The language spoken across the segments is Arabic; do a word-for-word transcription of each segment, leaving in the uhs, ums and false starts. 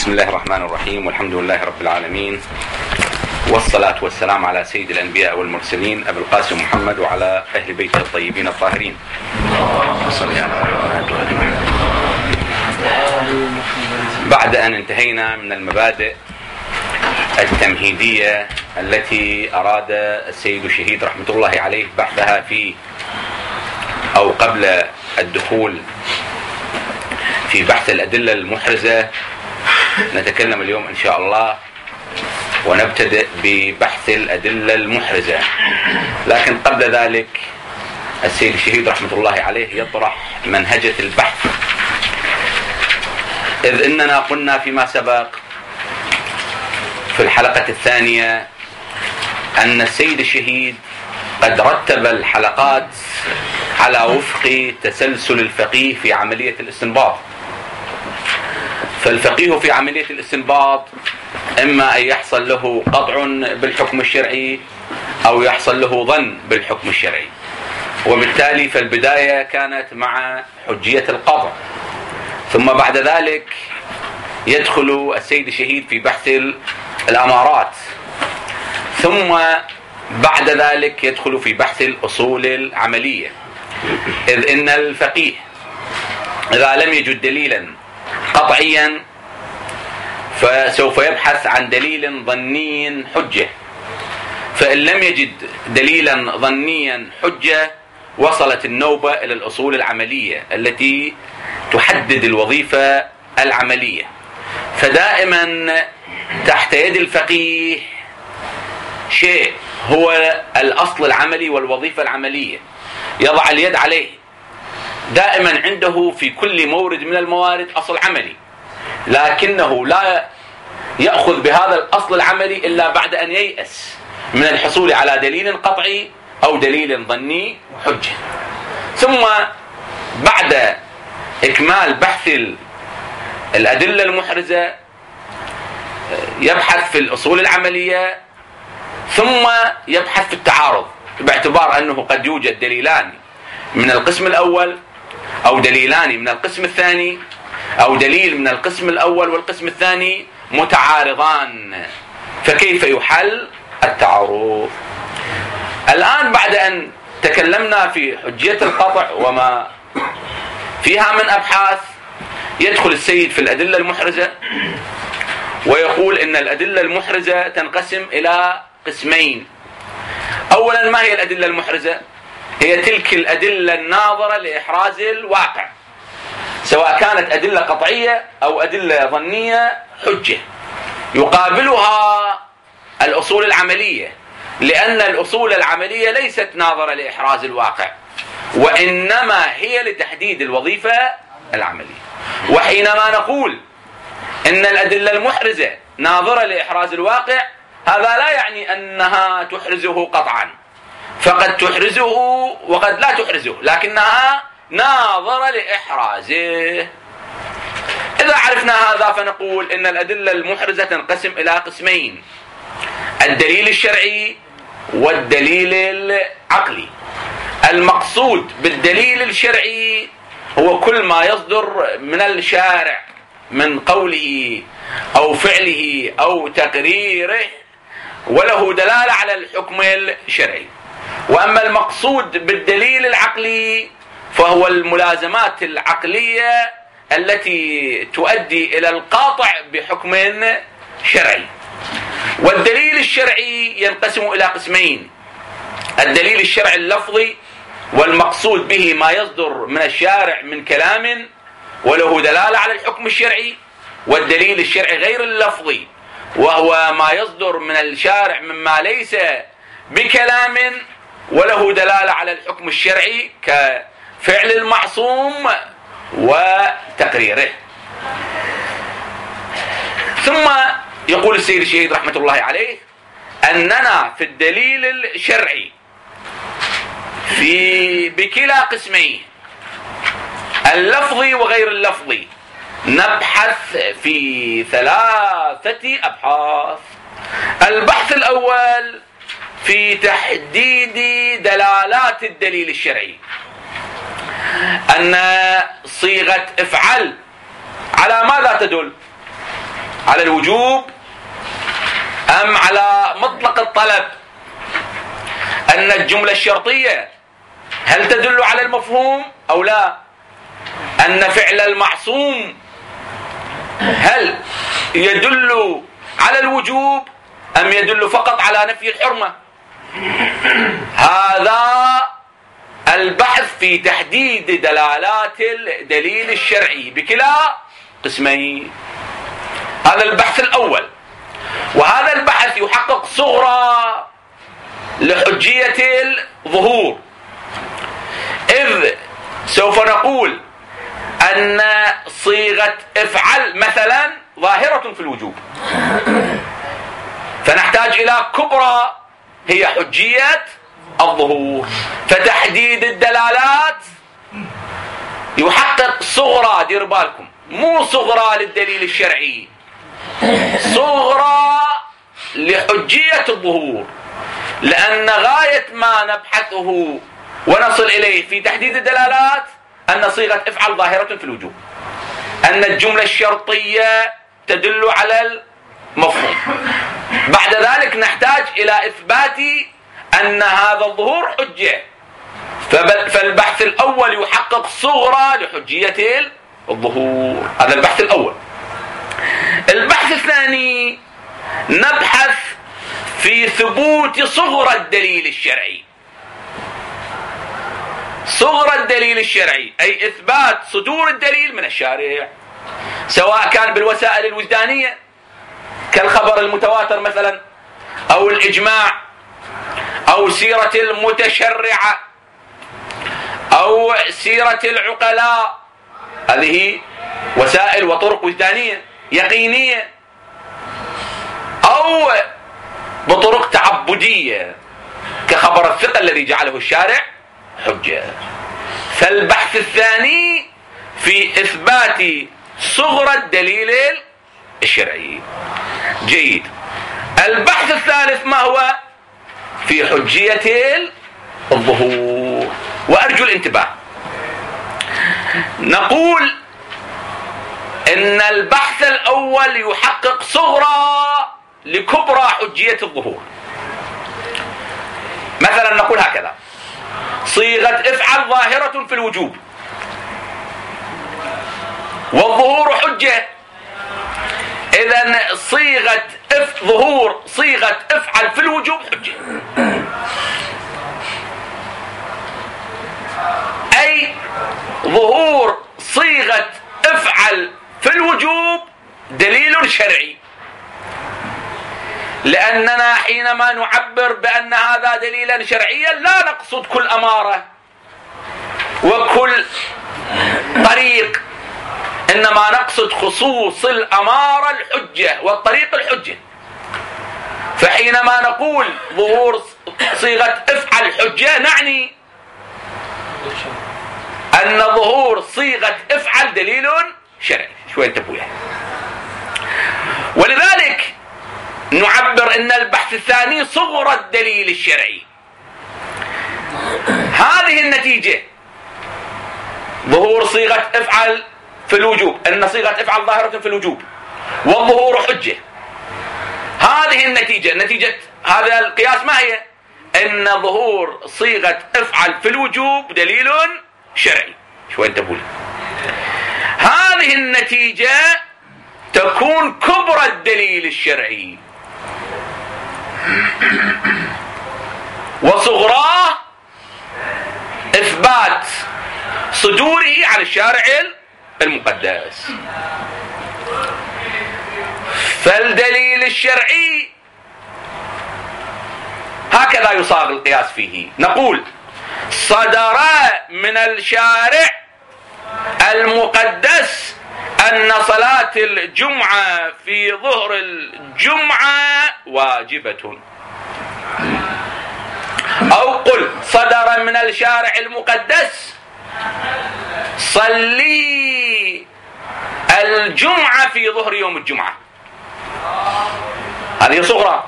بسم الله الرحمن الرحيم، والحمد لله رب العالمين، والصلاة والسلام على سيد الأنبياء والمرسلين أبي القاسم محمد وعلى أهل بيته الطيبين الطاهرين. بعد أن انتهينا من المبادئ التمهيدية التي أراد السيد الشهيد رحمة الله عليه بحثها في أو قبل الدخول في بحث الأدلة المحرزة، نتكلم اليوم إن شاء الله ونبتدئ ببحث الأدلة المحرزة. لكن قبل ذلك السيد الشهيد رحمة الله عليه يطرح منهجة البحث، إذ إننا قلنا فيما سبق في الحلقة الثانية أن السيد الشهيد قد رتب الحلقات على وفق تسلسل الفقيه في عملية الاستنباط. فالفقيه في عملية الاستنباط إما أن يحصل له قطع بالحكم الشرعي أو يحصل له ظن بالحكم الشرعي، وبالتالي فالبداية كانت مع حجية القطع، ثم بعد ذلك يدخل السيد الشهيد في بحث الأمارات، ثم بعد ذلك يدخل في بحث الأصول العملية، إذ إن الفقيه إذا لم يجد دليلا قطعيا فسوف يبحث عن دليل ظني حجة، فإن لم يجد دليلا ظنيا حجة وصلت النوبة إلى الأصول العملية التي تحدد الوظيفة العملية. فدائما تحت يد الفقيه شيء هو الأصل العملي والوظيفة العملية، يضع اليد عليه. دائما عنده في كل مورد من الموارد أصل عملي، لكنه لا يأخذ بهذا الأصل العملي إلا بعد أن ييأس من الحصول على دليل قطعي أو دليل ظني حجة. ثم بعد إكمال بحث الأدلة المحرزة يبحث في الأصول العملية، ثم يبحث في التعارض، باعتبار أنه قد يوجد دليلان من القسم الأول أو دليلان من القسم الثاني أو دليل من القسم الأول والقسم الثاني متعارضان، فكيف يحل التعارض؟ الآن بعد أن تكلمنا في حجية القطع وما فيها من أبحاث، يدخل السيد في الأدلة المحرزة ويقول إن الأدلة المحرزة تنقسم إلى قسمين. أولا، ما هي الأدلة المحرزة؟ هي تلك الأدلة الناظرة لإحراز الواقع، سواء كانت أدلة قطعية أو أدلة ظنية حجة، يقابلها الأصول العملية، لأن الأصول العملية ليست ناظرة لإحراز الواقع، وإنما هي لتحديد الوظيفة العملية. وحينما نقول إن الأدلة المحرزة ناظرة لإحراز الواقع، هذا لا يعني أنها تحرزه قطعا، فقد تحرزه وقد لا تحرزه، لكنها ناظرة لإحرازه. إذا عرفنا هذا فنقول إن الأدلة المحرزة تنقسم إلى قسمين: الدليل الشرعي والدليل العقلي. المقصود بالدليل الشرعي هو كل ما يصدر من الشارع من قوله أو فعله أو تقريره وله دلالة على الحكم الشرعي. وأما المقصود بالدليل العقلي فهو الملازمات العقلية التي تؤدي إلى القاطع بحكم شرعي. والدليل الشرعي ينقسم إلى قسمين: الدليل الشرعي اللفظي، والمقصود به ما يصدر من الشارع من كلام وله دلالة على الحكم الشرعي. والدليل الشرعي غير اللفظي، وهو ما يصدر من الشارع مما ليس بكلام وله دلالة على الحكم الشرعي كفعل المعصوم وتقريره. ثم يقول السيد الشهيد رحمة الله عليه أننا في الدليل الشرعي في بكلا قسمين، اللفظي وغير اللفظي، نبحث في ثلاثة أبحاث. البحث الأول في تحديد دلالات الدليل الشرعي، أن صيغة افعل على ماذا تدل؟ على الوجوب أم على مطلق الطلب؟ أن الجملة الشرطية هل تدل على المفهوم أو لا؟ أن فعل المعصوم هل يدل على الوجوب أم يدل فقط على نفي الحرمة؟ هذا البحث في تحديد دلالات الدليل الشرعي بكلا قسمين. هذا البحث الأول، وهذا البحث يحقق صغرى لحجية الظهور، إذ سوف نقول أن صيغة افعل مثلا ظاهرة في الوجوب، فنحتاج إلى كبرى هي حجية الظهور. فتحديد الدلالات يحقق صغرى، دير بالكم، مو صغرى للدليل الشرعي، صغرى لحجية الظهور، لأن غاية ما نبحثه ونصل إليه في تحديد الدلالات أن صيغة افعل ظاهرة في الوجوب، أن الجملة الشرطية تدل على المفهوم. بعد ذلك نحتاج إلى إثبات أن هذا الظهور حجة، فالبحث الأول يحقق صغرى لحجية الظهور. هذا البحث الأول. البحث الثاني نبحث في ثبوت صغرى الدليل الشرعي. صغرى الدليل الشرعي أي إثبات صدور الدليل من الشارع، سواء كان بالوسائل الوجدانية كالخبر المتواتر مثلا، أو الإجماع، أو سيرة المتشرعة، أو سيرة العقلاء. هذه وسائل وطرق وجدانية يقينية، أو بطرق تعبدية كخبر الثقة الذي جعله الشارع حجة. فالبحث الثاني في إثبات صغرى الدليل الشرعي. جيد. البحث الثالث ما هو؟ في حجية الظهور. وأرجو الانتباه، نقول إن البحث الأول يحقق صغرى لكبرى حجية الظهور. مثلا نقول هكذا: صيغة افعل ظاهرة في الوجوب والظهور حجة، إذن صيغة اف ظهور صيغة افعل في الوجوب حجة، أي ظهور صيغة افعل في الوجوب دليل شرعي، لأننا حينما نعبر بأن هذا دليلا شرعيا لا نقصد كل أمارة وكل طريق، إنما نقصد خصوص الأمارة الحجة والطريق الحجة. فحينما نقول ظهور صيغة افعل حجة نعني أن ظهور صيغة افعل دليل شرعي. شوي انتبهوا يعني. ولذلك نعبر أن البحث الثاني صغرى الدليل الشرعي. هذه النتيجة ظهور صيغة افعل في الوجوب، أن صيغة افعل ظاهرة في الوجوب والظهور حجة. هذه النتيجة، نتيجة هذا القياس ما هي؟ أن ظهور صيغة افعل في الوجوب دليل شرعي. شوي انتبهوا. هذه النتيجة تكون كبرى الدليل الشرعي، وصغراه إثبات صدوره عن الشارع المقدس. فالدليل الشرعي هكذا يصاغ القياس فيه. نقول صدر من الشارع المقدس أن صلاة الجمعة في ظهر الجمعة واجبة، أو قل صدر من الشارع المقدس صلي الجمعة في ظهر يوم الجمعة. هذه صغرى.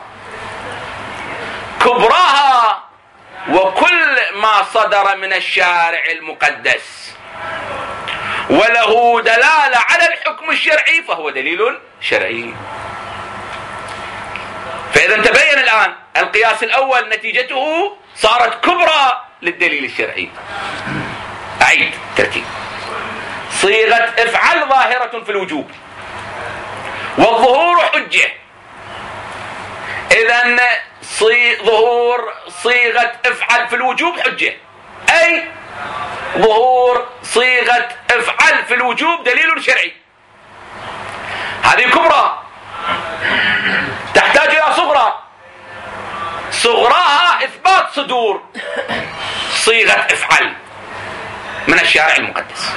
كبراها وكل ما صدر من الشارع المقدس وله دلالة على الحكم الشرعي فهو دليل شرعي. فإذا تبين الآن القياس الأول نتيجته صارت كبرى للدليل الشرعي. أعيد ترتيب: صيغة افعل ظاهرة في الوجوب والظهور حجة. إذن صي... ظهور صيغة افعل في الوجوب حجة، أي ظهور صيغة افعل في الوجوب دليل شرعي. هذه كبرى تحتاج إلى صغرى. صغراها إثبات صدور صيغة افعل من الشارع المقدس.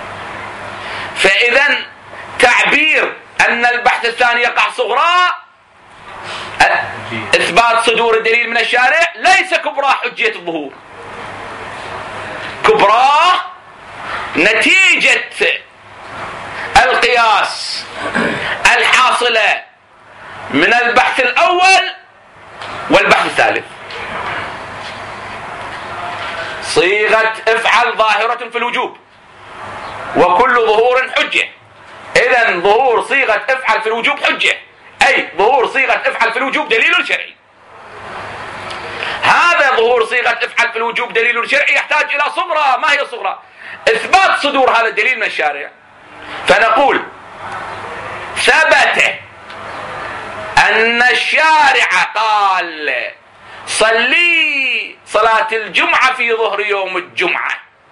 فإذا تعبير أن البحث الثاني يقع صغرى إثبات صدور الدليل من الشارع ليس كبرى حجية الظهور. كبرى نتيجة القياس الحاصلة من البحث الأول والبحث الثالث. صيغة افعل ظاهرة في الوجوب وكل ظهور حجة. إذن ظهور صيغة افعل في الوجوب حجة، أي ظهور صيغة افعل في الوجوب دليل شرعي. هذا ظهور صيغة افعل في الوجوب دليل شرعي يحتاج إلى صغرى. ما هي صغرى؟ إثبات صدور هذا الدليل من الشارع. فنقول ثبت أن الشارع قال صلي صلاة الجمعة في ظهر يوم الجمعة.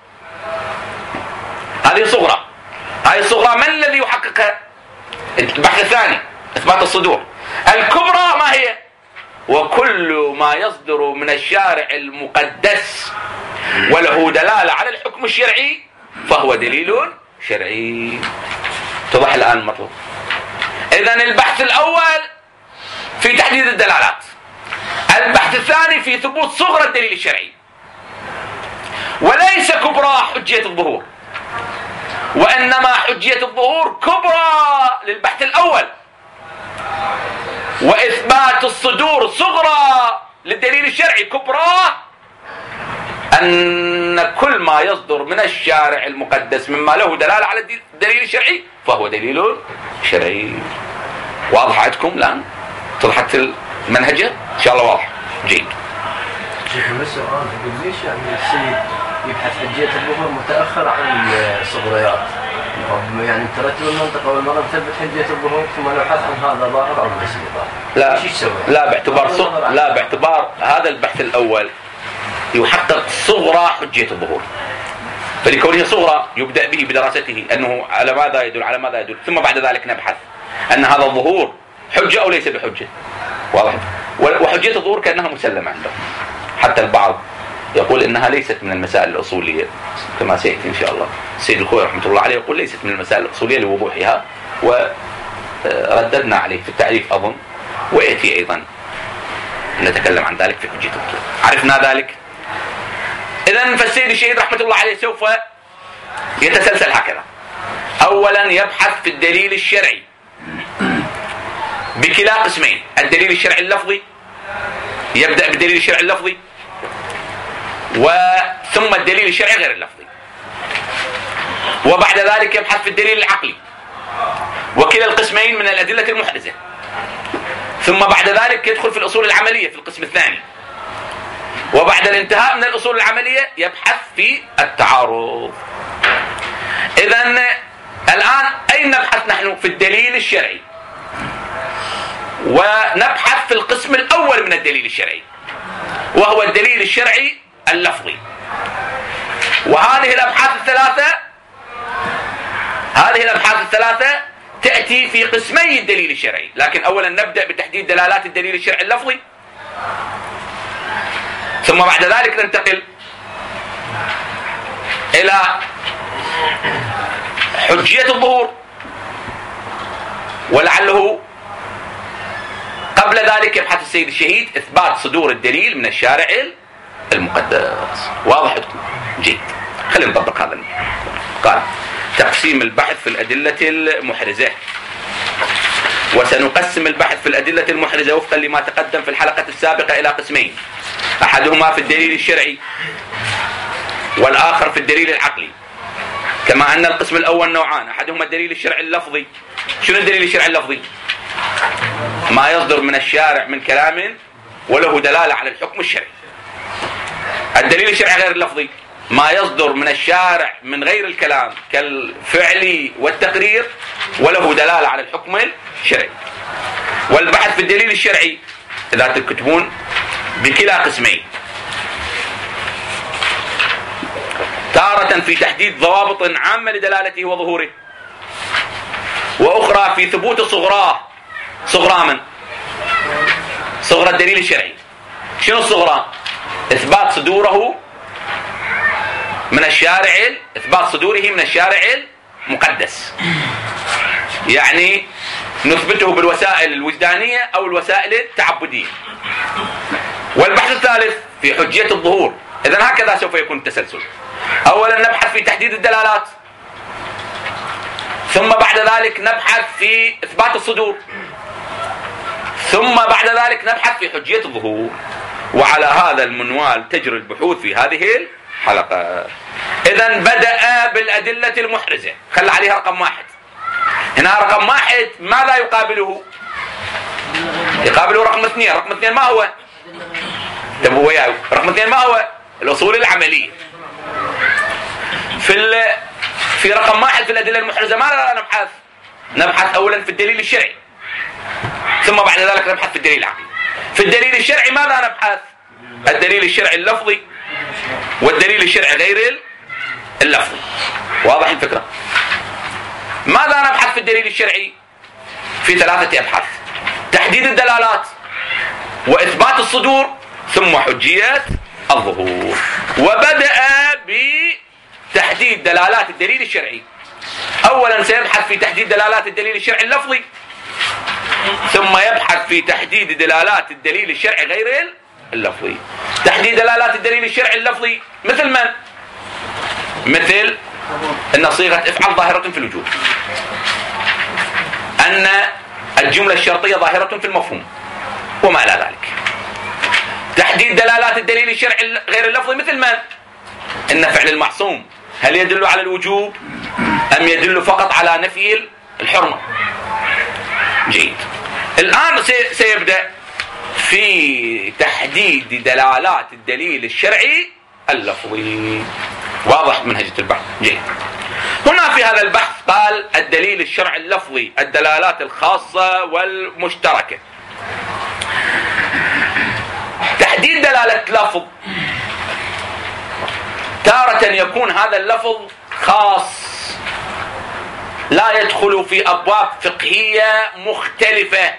هذه صغرى. هذه صغرى من الذي يحققها؟ البحث الثاني إثبات الصدور. الكبرى ما هي؟ وكل ما يصدر من الشارع المقدس وله دلالة على الحكم الشرعي فهو دليل شرعي. توضح الآن المطلوب. إذن البحث الأول في تحديد الدلالات، البحث الثاني في ثبوت صغرى الدليل الشرعي، وليس كبرى حجية الظهور، وإنما حجية الظهور كبرى للبحث الأول، وإثبات الصدور صغرى للدليل الشرعي. كبرى أن كل ما يصدر من الشارع المقدس مما له دلالة على الدليل الشرعي فهو دليل شرعي. واضح عندكم الآن؟ طرحت المنهجة إن شاء الله واضح جيد. شيخ السؤال يقول ليش يعني السيد يبحث حجية الظهور متأخر عن الصغريات؟ يعني ترتب المنطقة والمرة تثبت حجية الظهور ثم نبحث عن هذا ظاهر أو ليس ظاهر. لا لا باعتبار صغ... لا باعتبار هذا البحث الأول يحقق صغرى حجية الظهور، فلكونه صغرى يبدأ به بدراسته أنه على ماذا يدل على ماذا يدل، ثم بعد ذلك نبحث أن هذا الظهور حجة أو ليس بحجة. واضح؟ وحجية الظهور كأنها مسلمة عندهم. حتى البعض يقول إنها ليست من المسائل الأصولية كما سيأتي إن شاء الله. السيد الخوي رحمة الله عليه يقول ليست من المسائل الأصولية لوضوحها، ورددنا عليه في التعريف أظن، ويأتي أيضا نتكلم عن ذلك في حجية الظهور. عرفنا ذلك. إذن فالسيد الشهيد رحمة الله عليه سوف يتسلسل هكذا. أولا يبحث في الدليل الشرعي بكلا قسمين: الدليل الشرعي اللفظي، يبدأ بالدليل الشرعي اللفظي، وثم الدليل الشرعي غير اللفظي، وبعد ذلك يبحث في الدليل العقلي، وكلا القسمين من الأدلة المحرزة، ثم بعد ذلك يدخل في الأصول العملية في القسم الثاني، وبعد الانتهاء من الأصول العملية يبحث في التعارض. إذن الآن أين نبحث نحن؟ في الدليل الشرعي، ونبحث في القسم الأول من الدليل الشرعي وهو الدليل الشرعي اللفظي. وهذه الأبحاث الثلاثة هذه الأبحاث الثلاثة تأتي في قسمي الدليل الشرعي، لكن أولا نبدأ بتحديد دلالات الدليل الشرعي اللفظي، ثم بعد ذلك ننتقل إلى حجية الظهور، ولعله قبل ذلك يبحث السيد الشهيد إثبات صدور الدليل من الشارع المقدس. واضح لكم؟ جيد. خلينا نطبق هذا. قال تقسيم البحث في الأدلة المحرزة. وسنقسم البحث في الأدلة المحرزة وفقا لما تقدم في الحلقة السابقة إلى قسمين: أحدهما في الدليل الشرعي، والآخر في الدليل العقلي. كما أن القسم الأول نوعان، أحدهما الدليل الشرعي اللفظي. شنو الدليل الشرعي اللفظي؟ ما يصدر من الشارع من كلام وله دلالة على الحكم الشرعي. الدليل الشرعي غير اللفظي ما يصدر من الشارع من غير الكلام كالفعل والتقرير وله دلالة على الحكم الشرعي. والبحث في الدليل الشرعي إذا تكتبون بكلا قسمين، تارة في تحديد ضوابط عامة لدلالته وظهوره، وأخرى في ثبوت صغراه. صغرى من؟ صغرى الدليل الشرعي. شنو الصغرى؟ إثبات صدوره من الشارع، إثبات صدوره من الشارع المقدس، يعني نثبته بالوسائل الوجدانية أو الوسائل التعبدية. والبحث الثالث في حجية الظهور. إذن هكذا سوف يكون التسلسل. أولا نبحث في تحديد الدلالات، ثم بعد ذلك نبحث في إثبات الصدور، ثم بعد ذلك نبحث في حجية الظهور. وعلى هذا المنوال تجري البحوث في هذه الحلقة. إذن بدأ بالأدلة المحرزة، خلى عليها رقم واحد. هنا رقم واحد ماذا يقابله؟ يقابله رقم اثنين. رقم اثنين ما هو؟ تبوا وياه. رقم اثنين ما هو؟ الأصول العملية. في في رقم واحد في الأدلة المحرزة ماذا نبحث؟ نبحث أولا في الدليل الشرعي، ثم بعد ذلك نبحث في الدليل العقلي. في الدليل الشرعي ماذا نبحث؟ الدليل الشرعي اللفظي والدليل الشرعي غير اللفظي. واضح الفكرة؟ ماذا نبحث في الدليل الشرعي؟ في ثلاثة أبحاث: تحديد الدلالات، وإثبات الصدور، ثم حجية الظهور. وبدأ بتحديد دلالات الدليل الشرعي. أولا سيبحث في تحديد دلالات الدليل الشرعي اللفظي، ثم يبحث في تحديد دلالات الدليل الشرعي غير اللفظي. تحديد دلالات الدليل الشرعي اللفظي مثل من؟ مثل أن صيغة افعل ظاهرة في الوجوب، أن الجملة الشرطية ظاهرة في المفهوم، وما إلى ذلك. تحديد دلالات الدليل الشرعي غير اللفظي مثل من؟ أن فعل المعصوم هل يدل على الوجوب أم يدل فقط على نفي الحرمة؟ جيد. الآن سيبدأ في تحديد دلالات الدليل الشرعي اللفظي. واضح منهجة البحث؟ جيد. هنا في هذا البحث قال الدليل الشرعي اللفظي الدلالات الخاصة والمشتركة. تحديد دلالة لفظ، تارة يكون هذا اللفظ خاص لا يدخل في أبواب فقهية مختلفة،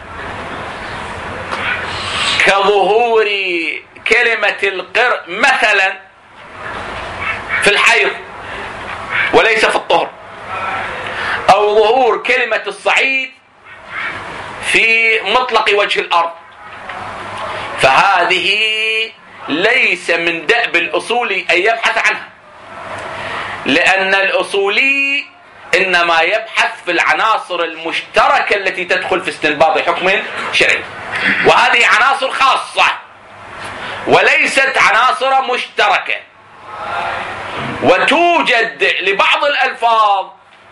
كظهور كلمة القرء مثلا في الحيض وليس في الطهر، أو ظهور كلمة الصعيد في مطلق وجه الأرض. فهذه ليس من دأب الأصولي أن يبحث عنها، لأن الأصولي إنما يبحث في العناصر المشتركة التي تدخل في استنباط حكم شرعي، وهذه عناصر خاصة وليست عناصر مشتركة. وتوجد لبعض الألفاظ،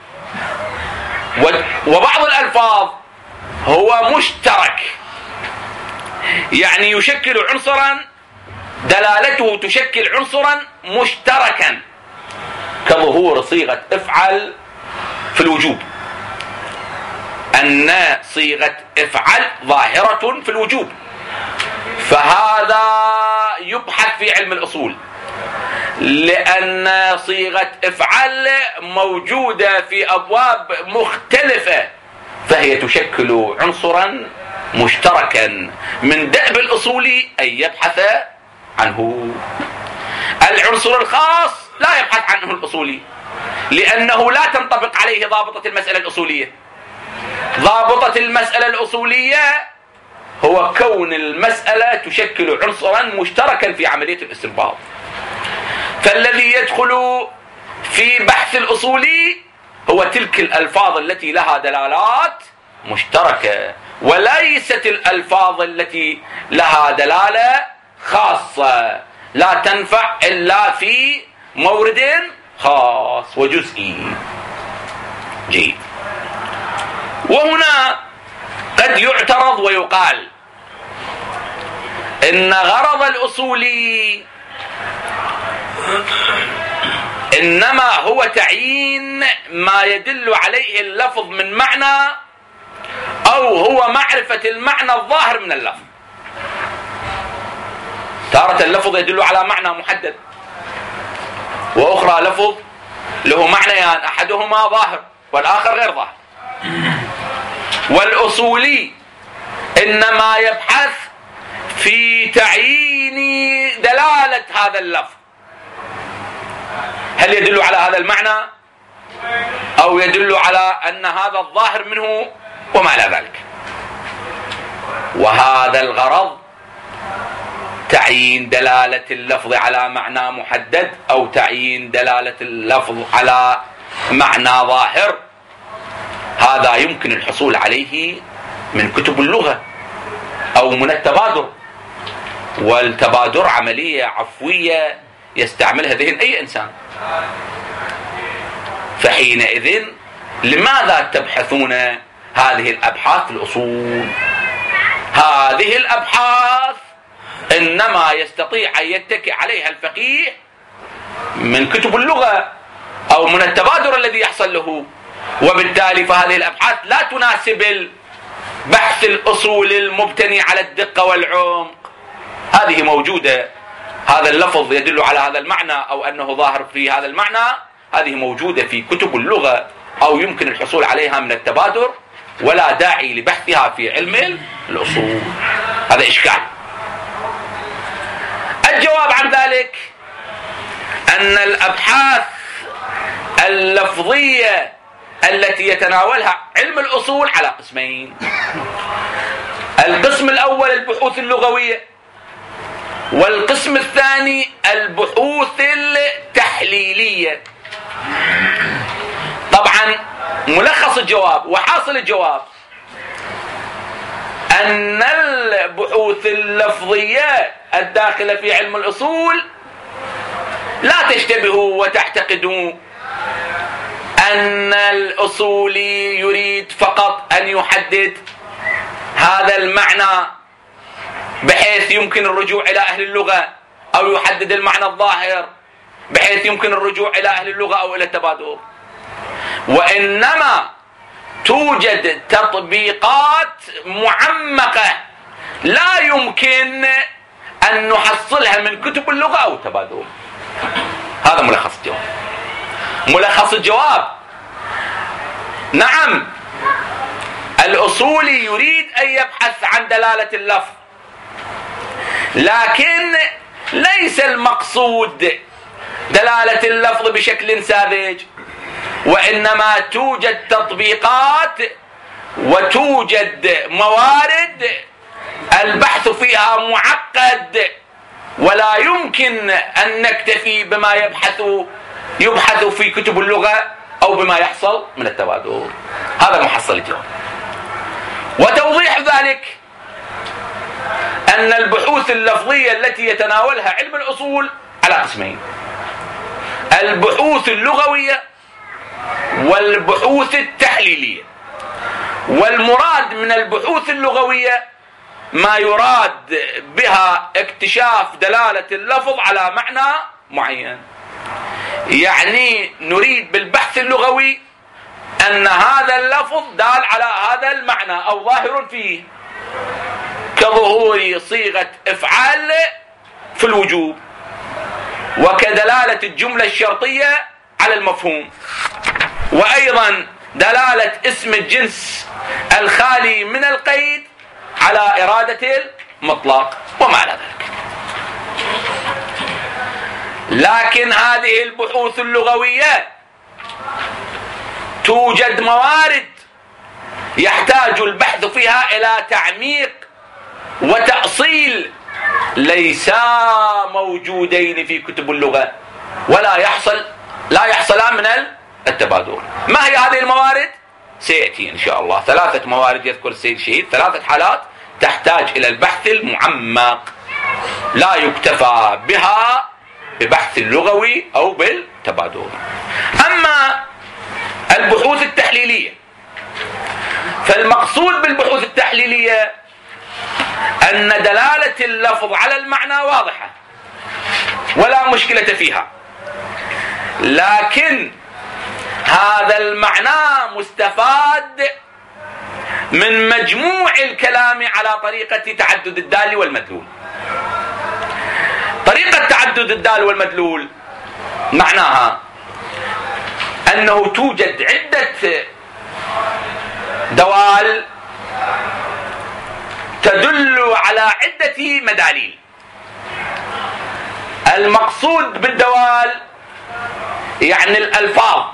وبعض الألفاظ هو مشترك، يعني يشكل عنصرا دلالته تشكل عنصرا مشتركا، كظهور صيغة افعل في الوجوب، أن صيغة افعل ظاهرة في الوجوب. فهذا يبحث في علم الأصول، لأن صيغة افعل موجودة في أبواب مختلفة، فهي تشكل عنصرا مشتركا من دأب الأصولي أن يبحث عنه. العنصر الخاص لا يبحث عنه الأصولي، لأنه لا تنطبق عليه ضابطة المسألة الأصولية. ضابطة المسألة الأصولية هو كون المسألة تشكل عنصرا مشتركا في عملية الاستنباط. فالذي يدخل في بحث الأصولي هو تلك الألفاظ التي لها دلالات مشتركة، وليست الألفاظ التي لها دلالة خاصة لا تنفع إلا في مورد خاص وجزئي. جيد. وهنا قد يعترض ويقال إن غرض الأصولي إنما هو تعيين ما يدل عليه اللفظ من معنى، أو هو معرفة المعنى الظاهر من اللفظ. تارة اللفظ يدل على معنى محدد، وأخرى لفظ له معنيان، أحدهما ظاهر والآخر غير ظاهر. والأصولي إنما يبحث في تعيين دلالة هذا اللفظ، هل يدل على هذا المعنى أو يدل على أن هذا الظاهر منه وما إلى ذلك. وهذا الغرض تعيين دلالة اللفظ على معنى محدد أو تعيين دلالة اللفظ على معنى ظاهر، هذا يمكن الحصول عليه من كتب اللغة أو من التبادر، والتبادر عملية عفوية يستعملها ذهن أي إنسان. فحينئذ لماذا تبحثون هذه الأبحاث في الأصول؟ هذه الأبحاث إنما يستطيع أن يتكئ عليها الفقيه من كتب اللغة أو من التبادر الذي يحصل له، وبالتالي فهذه الأبحاث لا تناسب البحث الأصول المبتني على الدقة والعمق. هذه موجودة، هذا اللفظ يدل على هذا المعنى أو أنه ظاهر في هذا المعنى، هذه موجودة في كتب اللغة أو يمكن الحصول عليها من التبادر، ولا داعي لبحثها في علم الأصول. هذا إشكال. الجواب عن ذلك أن الأبحاث اللفظية التي يتناولها علم الأصول على قسمين. القسم الأول البحوث اللغوية، والقسم الثاني البحوث التحليلية. طبعا ملخص الجواب وحاصل الجواب أن البحوث اللفظية الداخلة في علم الأصول لا تشتبهوا وتعتقدوا أن الأصولي يريد فقط أن يحدد هذا المعنى بحيث يمكن الرجوع إلى أهل اللغة، أو يحدد المعنى الظاهر بحيث يمكن الرجوع إلى أهل اللغة أو إلى التبادر، وإنما توجد تطبيقات معمقة لا يمكن أن نحصلها من كتب اللغة أو التبادر. هذا ملخص الجواب. ملخص الجواب: نعم، الأصولي يريد أن يبحث عن دلالة اللفظ، لكن ليس المقصود دلالة اللفظ بشكل ساذج، وإنما توجد تطبيقات وتوجد موارد البحث فيها معقد، ولا يمكن أن نكتفي بما يبحث يبحث في كتب اللغة أو بما يحصل من التبادر. هذا محصل الجواب. وتوضيح ذلك أن البحوث اللفظية التي يتناولها علم الأصول على قسمين: البحوث اللغوية والبحوث التحليلية. والمراد من البحوث اللغوية ما يراد بها اكتشاف دلالة اللفظ على معنى معين، يعني نريد بالبحث اللغوي أن هذا اللفظ دال على هذا المعنى أو ظاهر فيه، كظهور صيغة افعال في الوجوب، وكدلالة الجملة الشرطية على المفهوم، وأيضا دلالة اسم الجنس الخالي من القيد على إرادة المطلق وما إلى ذلك. لكن هذه البحوث اللغوية توجد موارد يحتاج البحث فيها إلى تعميق وتأصيل ليسا موجودين في كتب اللغة، ولا يحصل لا يحصلان من التبادر. ما هي هذه الموارد؟ سيأتي إن شاء الله. ثلاثة موارد يذكر السيد الشهيد، ثلاثة حالات تحتاج إلى البحث المعمق، لا يكتفى بها ببحث اللغوي أو تبادر. أما البحوث التحليلية، فالمقصود بالبحوث التحليلية أن دلالة اللفظ على المعنى واضحة ولا مشكلة فيها، لكن هذا المعنى مستفاد من مجموع الكلام على طريقة تعدد الدال والمدلول. طريقة تعدد الدال والمدلول معناها أنه توجد عدة دوال تدل على عدة مداليل. المقصود بالدوال يعني الألفاظ،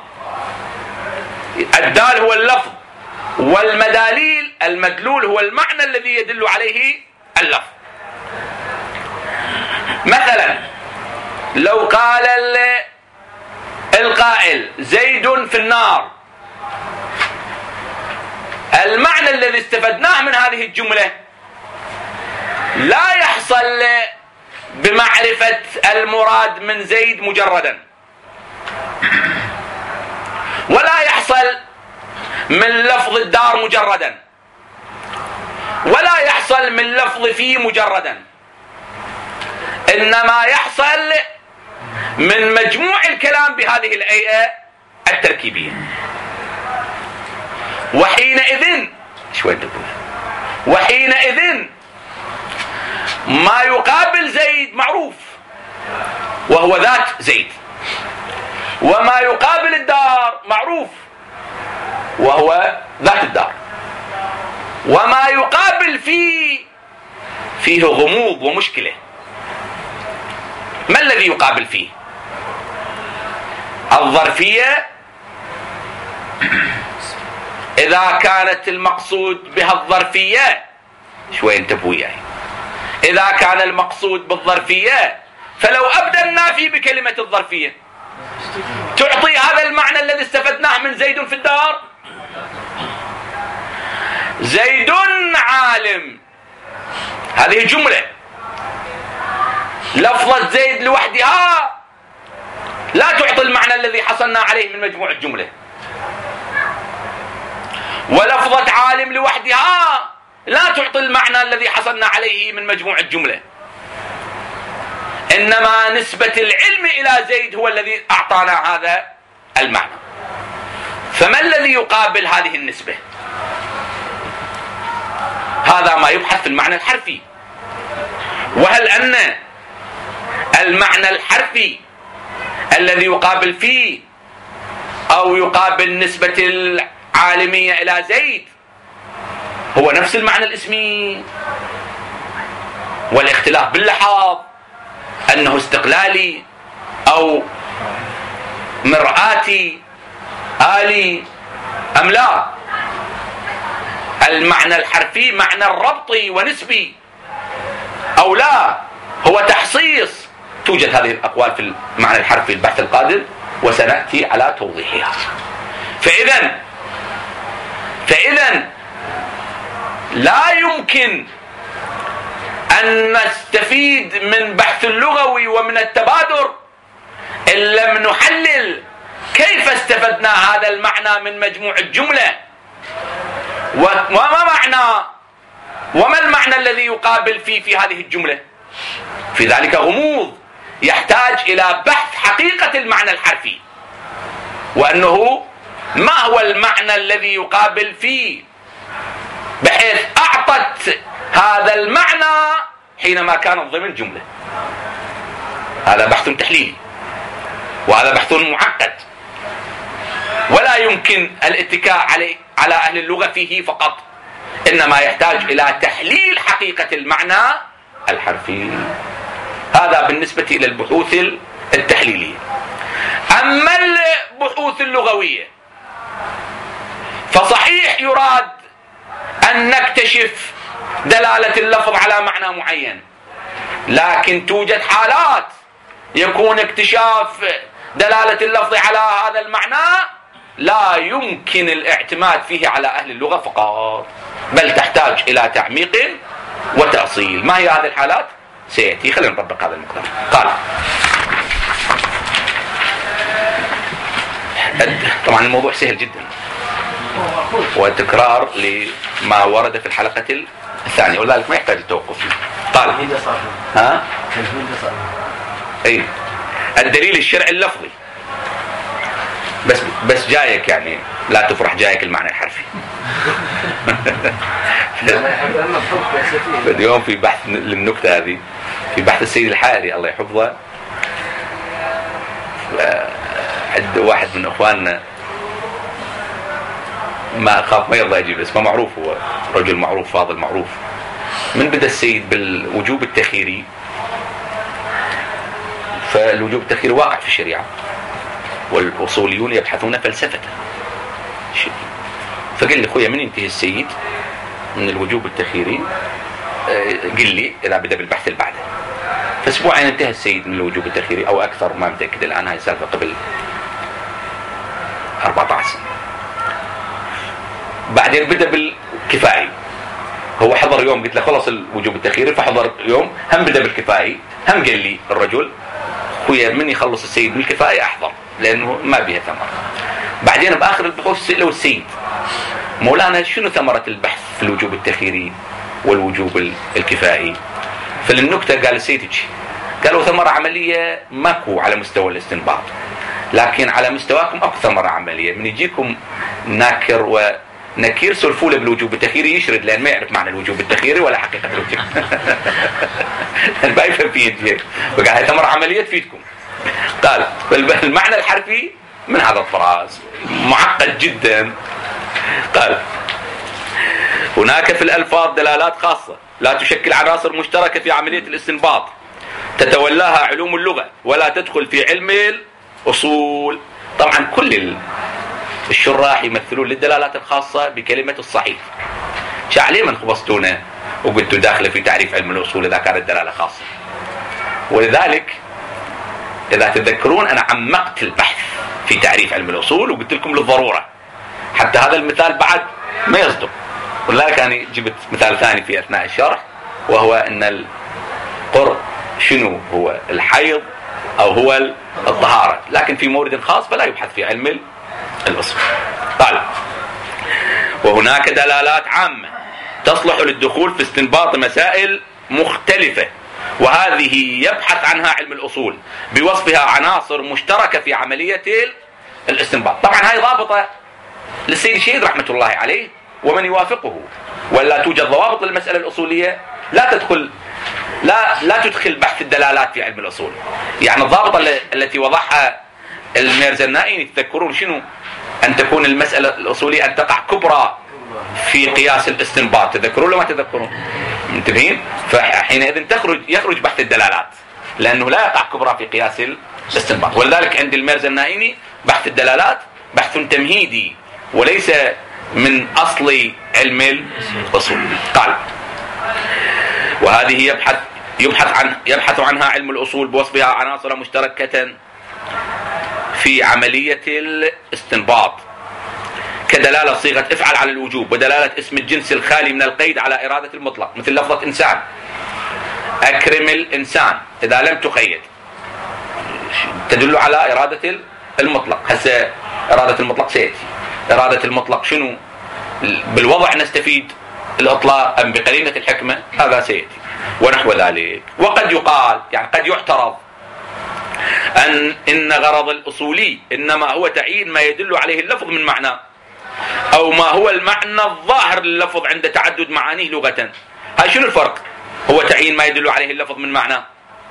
الدال هو اللفظ، والمداليل المدلول هو المعنى الذي يدل عليه اللفظ. مثلا لو قال القائل زيد في النار، المعنى الذي استفدناه من هذه الجملة لا يحصل بمعرفة المراد من زيد مجردا، ولا يحصل من لفظ الدار مجردا، ولا يحصل من لفظ فيه مجردا، إنما يحصل من مجموع الكلام بهذه الهيئة التركيبية. وحينئذ شوي وحينئذ ما يقابل زيد معروف وهو ذات زيد، وما يقابل الدار معروف وهو ذات الدار، وما يقابل فيه فيه غموض ومشكلة. ما الذي يقابل فيه؟ الظرفية إذا كانت المقصود بها الظرفية، شوي انتبهوا وياي، إذا كان المقصود بالظرفية فلو أبدأ النافي بكلمة الظرفية تعطي هذا المعنى الذي استفدناه من زيد في الدار. زيد عالم، هذه جملة، لفظة زيد لوحدها لا تعطي المعنى الذي حصلنا عليه من مجموع الجملة، ولفظة عالم لوحدها لا تعطي المعنى الذي حصلنا عليه من مجموع الجملة، إنما نسبة العلم إلى زيد هو الذي أعطانا هذا المعنى. فما الذي يقابل هذه النسبة؟ هذا ما يبحث في المعنى الحرفي. وهل أن المعنى الحرفي الذي يقابل فيه أو يقابل نسبة العالمية إلى زيد هو نفس المعنى الاسمي؟ والاختلاف باللحاظ أنه استقلالي أو مرآتي آلي أم لا؟ المعنى الحرفي معنى الربطي ونسبي أو لا؟ هو تحصيص. توجد هذه الأقوال في المعنى الحرفي البحث القادم وسنأتي على توضيحها. فإذا فإذا لا يمكن أن نستفيد من بحث اللغوي ومن التبادر إن لم نحلل كيف استفدنا هذا المعنى من مجموع الجملة، وما معنى وما المعنى الذي يقابل فيه في هذه الجملة. في ذلك غموض يحتاج إلى بحث حقيقة المعنى الحرفي، وأنه ما هو المعنى الذي يقابل فيه بحيث أعطت هذا المعنى حينما كانت ضمن جملة. هذا بحث تحليلي، وهذا بحث معقد، ولا يمكن الاتكاء عليه على أهل اللغة فيه فقط، إنما يحتاج إلى تحليل حقيقة المعنى الحرفي. هذا بالنسبة إلى البحوث التحليلية. أما البحوث اللغوية فصحيح يراد أن نكتشف دلالة اللفظ على معنى معين، لكن توجد حالات يكون اكتشاف دلالة اللفظ على هذا المعنى لا يمكن الاعتماد فيه على أهل اللغة فقط، بل تحتاج إلى تعميق وتأصيل. ما هي هذه الحالات؟ سيأتي. خلينا نطبق هذا المقدار. قال طبعا الموضوع سهل جدا وتكرار لما ورد في الحلقة الثانية ولذلك ما يحتاج التوقف. قال ها اي الدليل الشرعي اللفظي بس بس جايك يعني لا تفرح جايك المعنى الحرفي. اليوم في بحث للنكتة هذه في بحث السيد الحائري الله يحفظه، عند واحد من اخواننا ما اخاف ما يرضى يجيب اسمه، معروف هو رجل معروف فاضل معروف، من بدأ السيد بالوجوب التخييري، فالوجوب التخييري واقع في الشريعة والأصوليون يبحثون فلسفة. فقال لي اخويا من ينتهي السيد من الوجوب التخييري قل لي اذا بدا بالبحث اللي بعده. فاسبوعين انتهى السيد من الوجوب التخييري او اكثر ما متاكد الان، هاي سالفه قبل أربعة عشر سنة. بعدين بدا بالكفائي، هو حضر يوم قلت له خلص الوجوب التخييري فحضر يوم هم بدا بالكفائي، هم قال لي الرجل اخويا من يخلص السيد من الكفائي احضر لانه ما بيها ثمره. بعدين باخر البحوث سألوا السيد مولانا شنو ثمرة البحث في الوجوب التخييري والوجوب الكفائي؟ فللنكتة قال السيد قالوا ثمرة عملية ماكو على مستوى الاستنباط، لكن على مستواكم اكو ثمرة عملية، من يجيكم ناكر ونكير سلفوا له بالوجوب التخييري يشرد لان ما يعرف معنى الوجوب التخييري ولا حقيقة الوجوب. ما يفهم فيه انت، فقال هاي ثمرة عملية تفيدكم. قال المعنى الحرفي من هذا الطراز معقد جدا. قال هناك في الألفاظ دلالات خاصة لا تشكل عناصر مشتركة في عملية الاستنباط تتولاها علوم اللغة ولا تدخل في علم الأصول. طبعا كل الشراح يمثلون للدلالات الخاصة بكلمة الصحيح. شعلي من خبصتونا وقلتوا داخله في تعريف علم الأصول إذا كانت دلالة خاصة، ولذلك إذا تذكرون أنا عمقت البحث في تعريف علم الأصول وقلت لكم للضرورة حتى هذا المثال بعد ما يصدق، ولذلك أنا جبت مثال ثاني في أثناء الشرح وهو أن القرء شنو هو الحيض أو هو الطهارة، لكن في مورد خاص فلا يبحث في علم الأصول. قال وهناك دلالات عامة تصلح للدخول في استنباط مسائل مختلفة وهذه يبحث عنها علم الأصول بوصفها عناصر مشتركة في عملية الاستنباط. طبعا هاي ضابطة للسيد الشهيد رحمة الله عليه ومن يوافقه، ولا توجد ضوابط للمسألة الأصولية لا تدخل لا لا تدخل بحث الدلالات في علم الأصول. يعني الضابطة التي وضعها الميرزنائي تذكرون شنو؟ أن تكون المسألة الأصولية أن تقع كبرى في قياس الاستنباط، تذكرون لما تذكرون منتبهين؟ فحينئذ تخرج يخرج بحث الدلالات لأنه لا يقع كبرى في قياس الاستنباط، ولذلك عند الميرزنائي بحث الدلالات بحث تمهيدي وليس من أصل علم الأصول. قال وهذه يبحث يبحث عن يبحث عنها علم الأصول بوصفها عناصر مشتركة في عملية الاستنباط كدلالة صيغة افعل على الوجوب ودلالة اسم الجنس الخالي من القيد على إرادة المطلق مثل لفظة إنسان أكرم الإنسان إذا لم تقيد تدل على إرادة المطلق. هسه إرادة المطلق سيأتي، إرادة المطلق شنو بالوضع نستفيد الإطلاق أم بقرينة الحكمة هذا سيأتي ونحو ذلك. وقد يقال يعني قد يعترض أن إن غرض الأصولي إنما هو تعيين ما يدل عليه اللفظ من معنى أو ما هو المعنى الظاهر لللفظ عند تعدد معانيه لغة. هاي شنو الفرق؟ هو تعيين ما يدل عليه اللفظ من معنى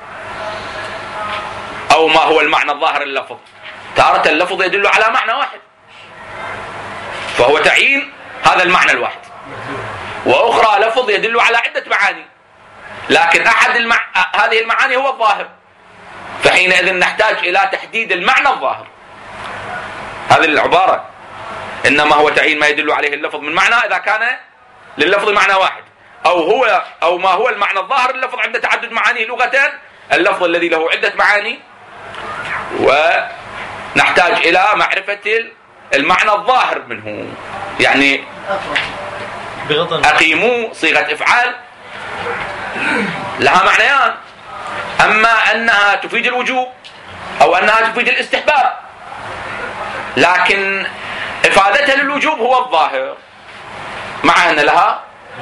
أو ما هو المعنى الظاهر لللفظ. تارة اللفظ يدل على معنى واحد فهو تعيين هذا المعنى الواحد، وأخرى لفظ يدل على عدة معاني لكن أحد المع... هذه المعاني هو الظاهر، فحينئذ نحتاج إلى تحديد المعنى الظاهر. هذه العبارة إنما هو تعيين ما يدل عليه اللفظ من معنى إذا كان لللفظ معنى واحد أو هو أو ما هو المعنى الظاهر لللفظ عند تعدد معانيه لغة اللفظ الذي له عدة معاني، ونحتاج إلى معرفة المعنى الظاهر منه. يعني أقيموا صيغة إفعال لها معنيان، أما أنها تفيد الوجوب أو أنها تفيد الاستحباب لكن إفادتها للوجوب هو الظاهر، مع أن لها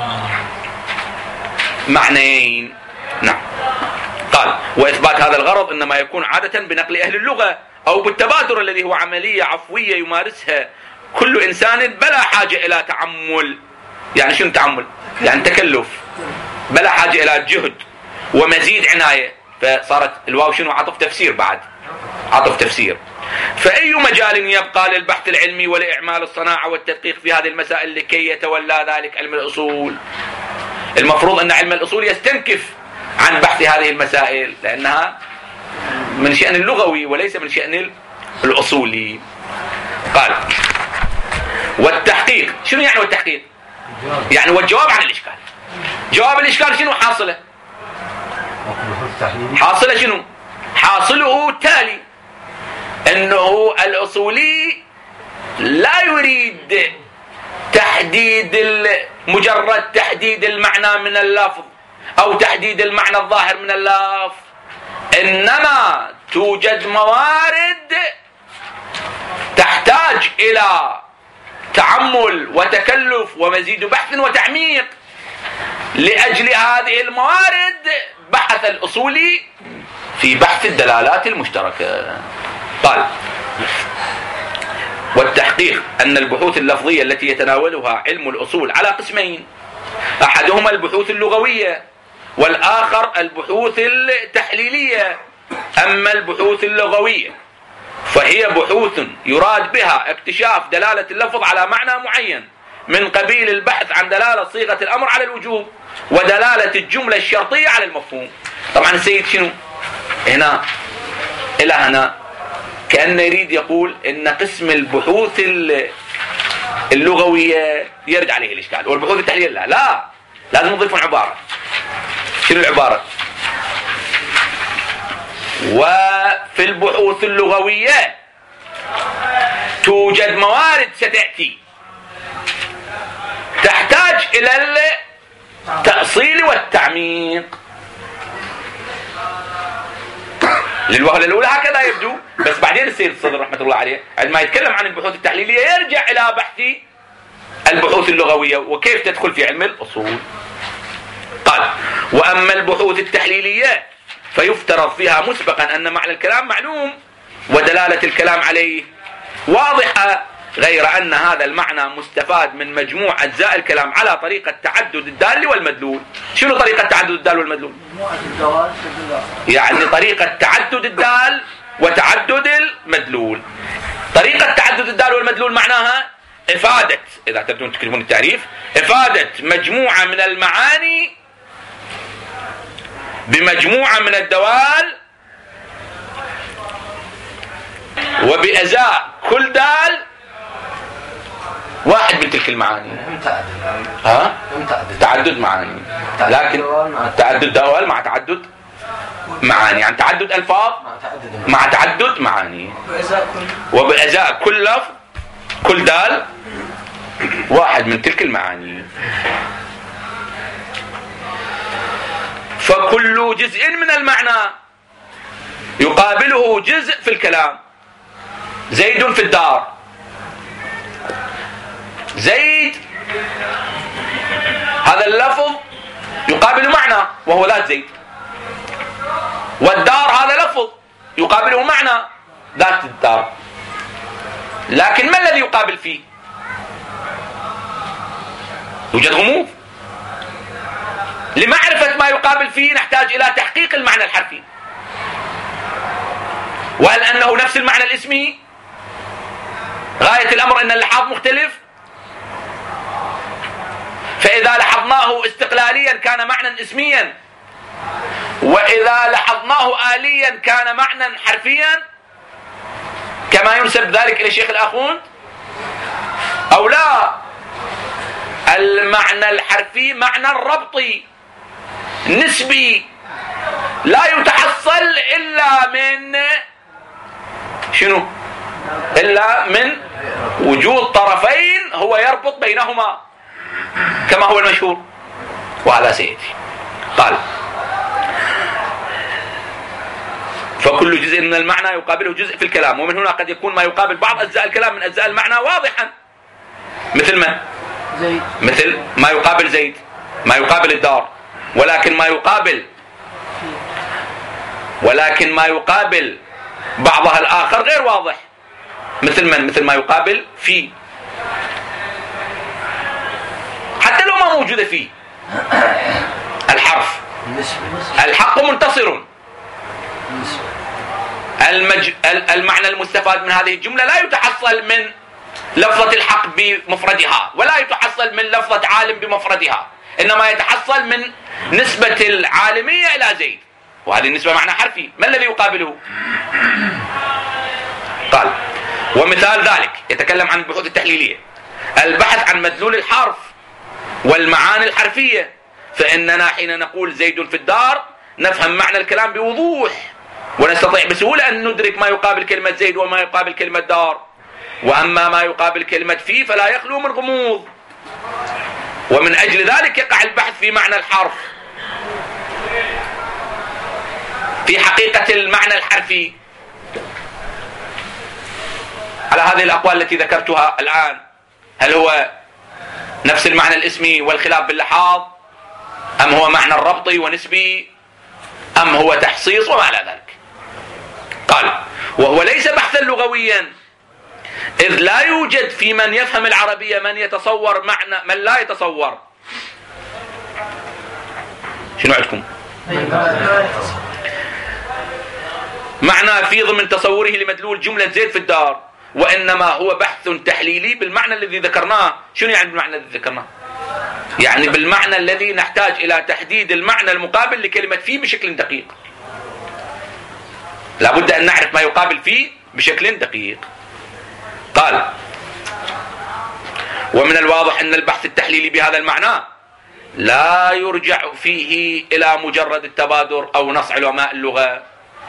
معنيين. نعم. قال وإثبات هذا الغرض إنما يكون عادة بنقل أهل اللغة أو بالتبادر الذي هو عملية عفوية يمارسها كل إنسان بلا حاجة إلى تعمل. يعني شنو تعمل؟ يعني تكلف، بلا حاجة إلى جهد ومزيد عناية. فصارت الواو شنو؟ عطف تفسير، بعد عطف تفسير. فأي مجال يبقى للبحث العلمي ولإعمال الصناعة والتدقيق في هذه المسائل لكي يتولى ذلك علم الأصول؟ المفروض أن علم الأصول يستنكف عن بحث هذه المسائل لأنها من شأن اللغوي وليس من شأن الأصولي. قال والتحقيق. شنو يعني والتحقيق؟ يعني والجواب عن الإشكال. جواب الإشكال شنو حاصله؟ حاصله شنو؟ حاصله تالي، أنه الأصولي لا يريد تحديد مجرد تحديد المعنى من اللفظ أو تحديد المعنى الظاهر من اللفظ، إنما توجد موارد تحتاج إلى تعمل وتكلف ومزيد بحث وتعميق. لأجل هذه الموارد بحث الأصولي في بحث الدلالات المشتركة. قال والتحقيق أن البحوث اللفظية التي يتناولها علم الأصول على قسمين، أحدهما البحوث اللغوية والآخر البحوث التحليلية. أما البحوث اللغوية فهي بحوث يراد بها اكتشاف دلالة اللفظ على معنى معين من قبيل البحث عن دلالة صيغة الأمر على الوجوب ودلالة الجملة الشرطية على المفهوم. طبعا السيد شنو هنا إلى هنا كأنه يريد يقول إن قسم البحوث اللغوية يرد عليه الإشكال والبحوث التحليلية لا لا لازم نضيفون عبارة. شنو العبارة؟ وفي البحوث اللغوية توجد موارد ستأتي تحتاج إلى التأصيل والتعميق. للوهلة الأولى هكذا يبدو، بس بعدين السيد الصدر رحمة الله عليه عندما يتكلم عن البحوث التحليلية يرجع إلى بحث البحوث اللغوية وكيف تدخل في علم الأصول. قال وأما البحوث التحليلية فيفترض فيها مسبقا أن معنى الكلام معلوم ودلالة الكلام عليه واضحة، غير أن هذا المعنى مستفاد من مجموع أجزاء الكلام على طريقة تعدد الدال والمدلول. شنو طريقة تعدد الدال والمدلول؟ يعني طريقة تعدد الدال وتعدد المدلول. طريقة تعدد الدال والمدلول معناها إفادة، إذا تبدون تكتبون التعريف، إفادة مجموعة من المعاني بمجموعة من الدوال وبأزاء كل دال واحد من تلك المعاني. ها؟ تعدد معاني، لكن تعدد دوال مع تعدد معاني، يعني تعدد ألفاظ مع تعدد معاني. وبأزاء كل لفظ كل دال واحد من تلك المعاني. فكل جزء من المعنى يقابله جزء في الكلام. زيد في الدار، زيد هذا اللفظ يقابل معنى وهو ذات زيد، والدار هذا لفظ يقابله معنى ذات الدار، لكن ما الذي يقابل فيه؟ يوجد غموض. لمعرفة ما يقابل فيه نحتاج إلى تحقيق المعنى الحرفي، وهل أنه نفس المعنى الاسمي؟ غاية الأمر أن اللحاظ مختلف، فإذا لاحظناه استقلاليا كان معنى اسميا، وإذا لاحظناه آليا كان معنى حرفيا كما ينسب ذلك إلى الشيخ الآخوند، أو لا؟ المعنى الحرفي معنى الربطي نسبي لا يتحصل إلا من شنو؟ إلا من وجود طرفين هو يربط بينهما كما هو المشهور، وهذا سيأتي. قال فكل جزء من المعنى يقابله جزء في الكلام، ومن هنا قد يكون ما يقابل بعض أجزاء الكلام من أجزاء المعنى واضحا، مثل من؟ زيد. مثل ما يقابل زيد، ما يقابل الدار، ولكن ما يقابل ولكن ما يقابل بعضها الآخر غير واضح، مثل من؟ مثل ما يقابل في، حتى لو ما موجودة فيه الحرف. الحق منتصر. المج... المعنى المستفاد من هذه الجملة لا يتحصل من لفظة الحق بمفردها، ولا يتحصل من لفظة عالم بمفردها، إنما يتحصل من نسبة العالمية إلى زيد، وهذه النسبة معنى حرفي. ما الذي يقابله؟ قال: ومثال ذلك، يتكلم عن البحوث التحليلية، البحث عن مدلول الحرف والمعاني الحرفية، فإننا حين نقول زيد في الدار نفهم معنى الكلام بوضوح، ونستطيع بسهولة أن ندرك ما يقابل كلمة زيد وما يقابل كلمة دار. وأما ما يقابل كلمة في فلا يخلو من غموض، ومن أجل ذلك يقع البحث في معنى الحرف، في حقيقة المعنى الحرفي، على هذه الأقوال التي ذكرتها الآن. هل هو نفس المعنى الاسمي والخلاف باللحاظ، أم هو معنى الربطي ونسبي، أم هو تحصيص وما إلى ذلك. قال: وهو ليس بحثا لغويا، إذ لا يوجد في من يفهم العربية من يتصور معنى من لا يتصور. شنو عندكم؟ معنى في ضمن تصوره لمدلول جملة زيد في الدار، وإنما هو بحث تحليلي بالمعنى الذي ذكرناه. شنو يعني بالمعنى الذي ذكرناه؟ يعني بالمعنى الذي نحتاج إلى تحديد المعنى المقابل لكلمة فيه بشكل دقيق. لابد أن نعرف ما يقابل فيه بشكل دقيق. قال: ومن الواضح أن البحث التحليلي بهذا المعنى لا يرجع فيه إلى مجرد التبادر أو نص علماء اللغة.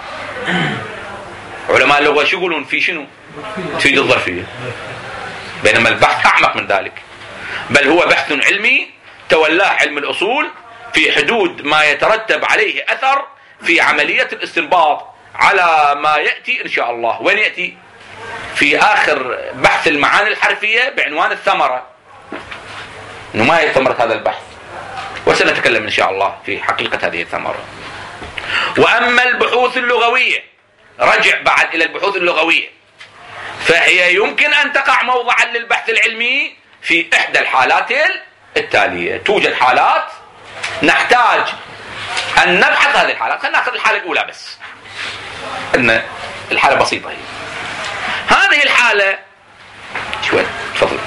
علماء اللغة شو يقولون في شنو؟ تفيد الظرفية، بينما البحث أعمق من ذلك، بل هو بحث علمي تولاه علم الأصول في حدود ما يترتب عليه أثر في عملية الاستنباط على ما يأتي إن شاء الله. وين يأتي؟ في آخر بحث المعاني الحرفية بعنوان الثمرة. إنه ما هي ثمرة هذا البحث، وسنتكلم إن شاء الله في حقيقة هذه الثمرة. وأما البحوث اللغوية، رجع بعد إلى البحوث اللغوية، فهي يمكن أن تقع موضعا للبحث العلمي في إحدى الحالات التالية. توجد حالات نحتاج أن نبحث هذه الحالات. خلينا نأخذ الحالة الأولى بس، إن الحالة بسيطة هي. هذه الحالة شوي تفضل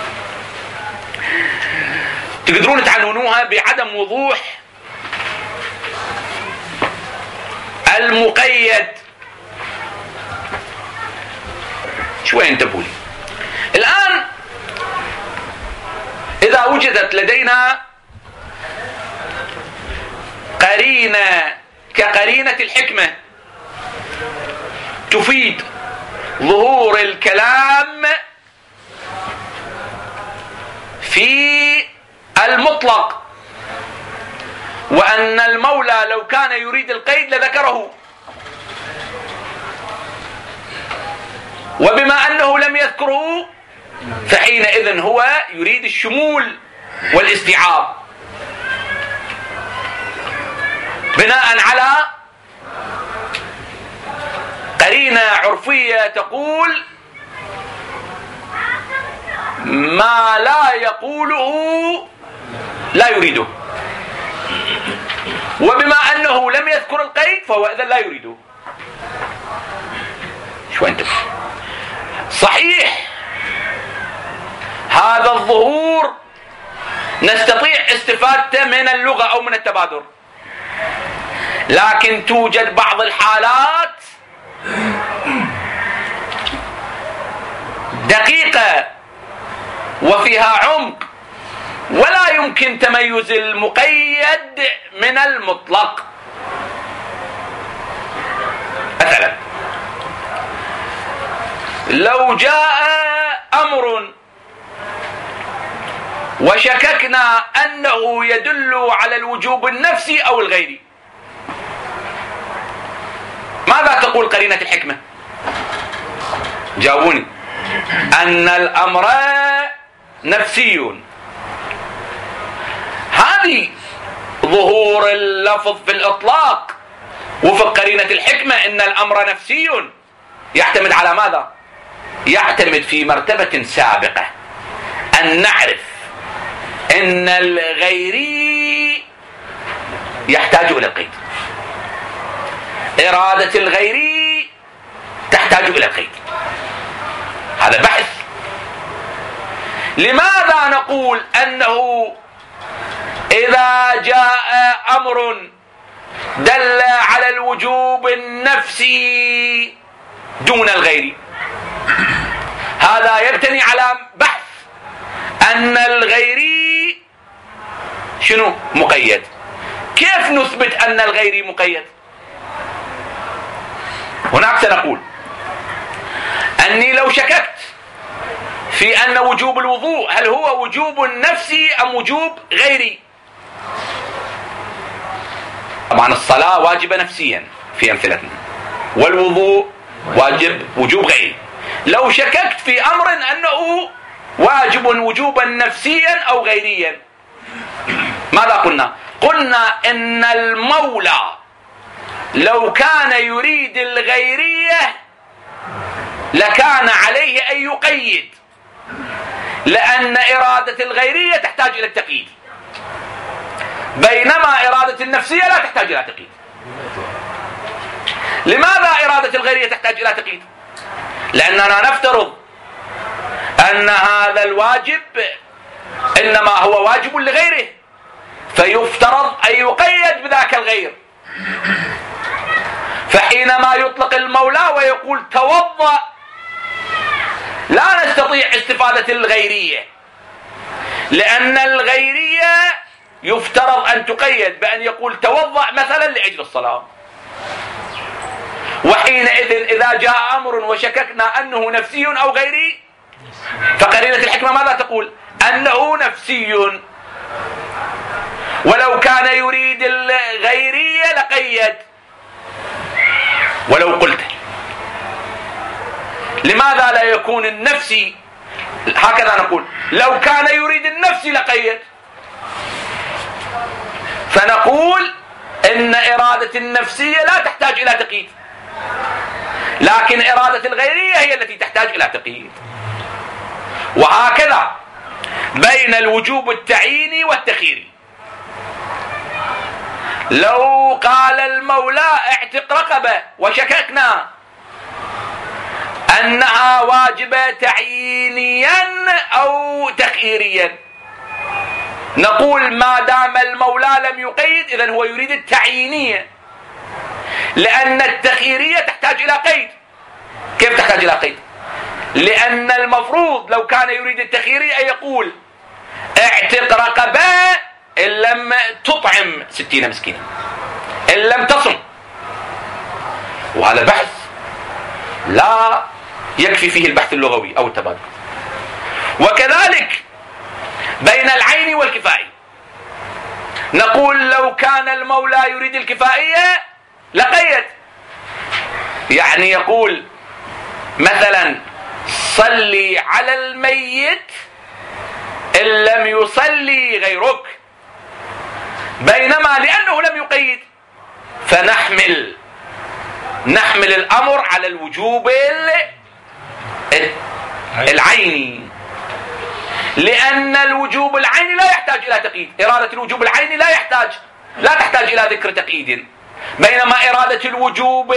تقدرون تعنونوها بعدم وضوح المقيد. شوي انتبهوا لي الآن. إذا وجدت لدينا قرينة كقرينة الحكمة تفيد ظهور الكلام في المطلق، وأن المولى لو كان يريد القيد لذكره، وبما أنه لم يذكره فحينئذ هو يريد الشمول والاستيعاب بناء على قرينة عرفية تقول ما لا يقوله لا يريده، وبما أنه لم يذكر القيد فهو إذن لا يريده. شو أنت؟ صحيح هذا الظهور نستطيع استفادته من اللغة أو من التبادر، لكن توجد بعض الحالات دقيقة وفيها عمق، ولا يمكن تميز المقيد من المطلق. مثلا لو جاء أمر وشككنا أنه يدل على الوجوب النفسي أو الغيري، ماذا تقول قرينة الحكمة؟ جاوبوني. أن الأمر نفسي. هذه ظهور اللفظ في الإطلاق وفق قرينة الحكمة أن الأمر نفسي يعتمد على ماذا؟ يعتمد في مرتبة سابقة أن نعرف أن الغيري يحتاج إلى القيد، إرادة الغيري تحتاج إلى القيد. هذا بحث. لماذا نقول أنه إذا جاء أمر دل على الوجوب النفسي دون الغيري؟ هذا يبتني على بحث أن الغيري شنو؟ مقيد. كيف نثبت أن الغيري مقيد؟ هناك سنقول أني لو شككت في أن وجوب الوضوء هل هو وجوب نفسي أم وجوب غيري؟ طبعا الصلاة واجبة نفسيا في أمثلتنا، والوضوء واجب وجوب غيري. لو شككت في أمر أنه واجب وجوبا نفسيا أو غيريا، ماذا قلنا؟ قلنا إن المولى لو كان يريد الغيرية لكان عليه أن يقيد، لأن إرادة الغيرية تحتاج إلى التقييد، بينما إرادة النفسية لا تحتاج إلى تقييد. لماذا إرادة الغيرية تحتاج إلى تقييد؟ لأننا نفترض أن هذا الواجب إنما هو واجب لغيره، فيفترض أن يقيد بذاك الغير. فحينما يطلق المولى ويقول توضأ لا نستطيع استفادة الغيرية، لأن الغيرية يفترض أن تقيد بأن يقول توضأ مثلا لأجل الصلاة. وحينئذ إذا جاء أمر وشككنا أنه نفسي أو غيري، فقرينة الحكمة ماذا تقول؟ أنه نفسي، ولو كان يريد الغيرية لقيد. ولو قلت لماذا لا يكون النفسي؟ هكذا نقول لو كان يريد النفسي لقيد. فنقول إن إرادة النفسية لا تحتاج إلى تقييد، لكن إرادة الغيرية هي التي تحتاج إلى تقييد. وهكذا بين الوجوب التعييني والتخييري. لو قال المولى اعتق رقبة وشككنا أنها واجبة تعيينيا أو تخييريا، نقول ما دام المولى لم يقيد إذن هو يريد التعيينية، لأن التخييرية تحتاج إلى قيد. كيف تحتاج إلى قيد؟ لأن المفروض لو كان يريد التخييرية أن يقول اعتق رقبة إن لم تطعم ستين مسكينا، إن لم تصم. وهذا بحث لا يكفي فيه البحث اللغوي أو التبادل. وكذلك بين العين والكفائي، نقول لو كان المولى يريد الكفائية لقيد، يعني يقول مثلا صلي على الميت إن لم يصلي غيرك، بينما لأنه لم يقيد فنحمل نحمل الأمر على الوجوب العيني، لأن الوجوب العيني لا يحتاج إلى تقييد. إرادة الوجوب العيني لا يحتاج لا تحتاج إلى ذكر تقييد، بينما إرادة الوجوب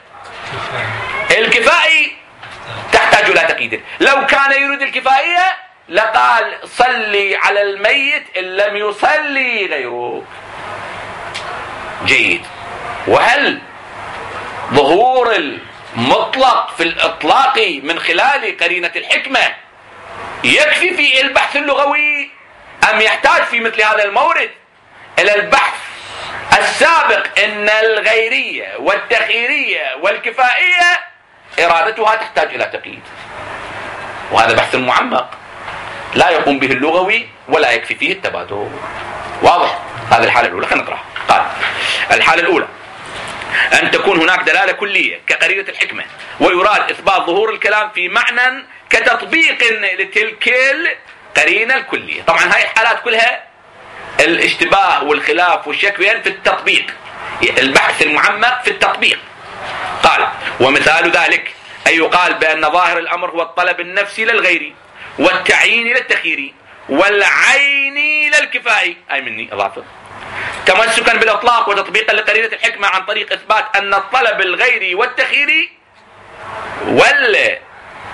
الكفائي تحتاج إلى تقييد. لو كان يريد الكفائية لقال صلي على الميت إن لم يصلي غيره. جيد. وهل ظهور المطلق في الإطلاق من خلال قرينة الحكمة يكفي في البحث اللغوي، أم يحتاج في مثل هذا المورد إلى البحث السابق أن الغيرية والتخييرية والكفائية إرادتها تحتاج إلى تقييد؟ وهذا بحث معمق لا يقوم به اللغوي ولا يكفي فيه التبادل. واضح؟ هذه الحالة الأولى. خلينا نقرأ. قال الحالة الأولى أن تكون هناك دلالة كلية كقرينة الحكمة، ويراد إثبات ظهور الكلام في معنى كتطبيق لتلك القرينة الكلية. طبعا هاي الحالات كلها الاشتباه والخلاف والشك في التطبيق، البحث المعمق في التطبيق. قال: ومثال ذلك أن يقال بأن ظاهر الأمر هو الطلب النفسي للغير والتعيين للتخيير والعين للكفاء، أي مني إضافة، تمسكا بالإطلاق وتطبيقا لقرينة الحكمة عن طريق إثبات أن الطلب الغيري والتخييري والكفاء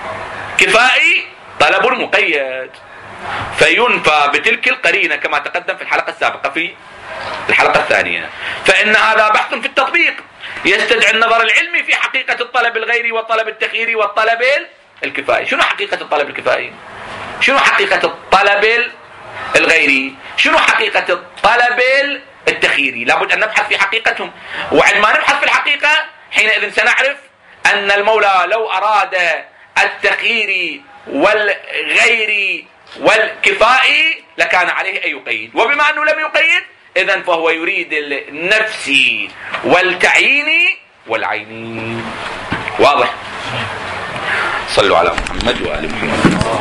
طلب مقيد، فينفى بتلك القرينة كما تقدم في الحلقة السابقة في الحلقة الثانية. فإن هذا بحث في التطبيق يستدعي النظر العلمي في حقيقة الطلب الغيري والطلب التخييري والطلب الكفائي. شنو حقيقة الطلب الكفائي؟ شنو حقيقة الطلب الغيري؟ شنو حقيقة الطلب التخييري؟ لابد أن نبحث في حقيقتهم، وعندما نبحث في الحقيقة حينئذ سنعرف أن المولى لو أراد التخييري والغيري والكفائي لكان عليه أن يقيد، وبما أنه لم يقيد إذن فهو يريد النفسي والتعييني والعيني. واضح؟ صلوا على محمد وآل محمد.